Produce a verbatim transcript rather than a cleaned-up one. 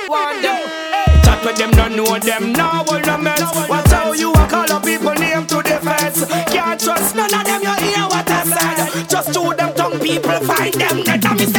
One day. Chat with them, no know them, now will no mess. Watch how you a call up people name to defense. Can't trust none of them, you hear what I said. Just to them tongue people find them. Let them